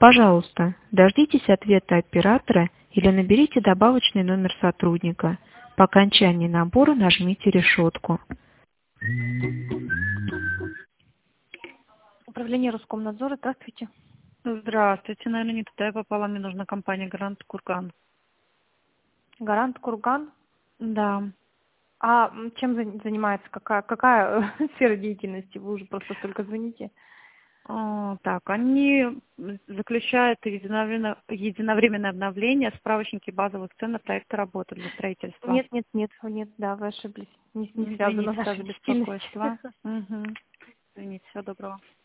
Пожалуйста, дождитесь ответа оператора или наберите добавочный номер сотрудника. По окончании набора нажмите решетку. Управление Роскомнадзора, здравствуйте. Здравствуйте, наверное, не туда я попала, мне нужна компания «Гарант Курган». Гарант Курган. Да. А чем занимается? Какая сфера деятельности? Вы уже просто только звоните. Так, они заключают единовременное обновление, справочники базовых цен на проекты работы для строительства. Нет, да, вы ошиблись. Не связано Извините с за нашей беспокойство. деятельностью. Извините, всего доброго.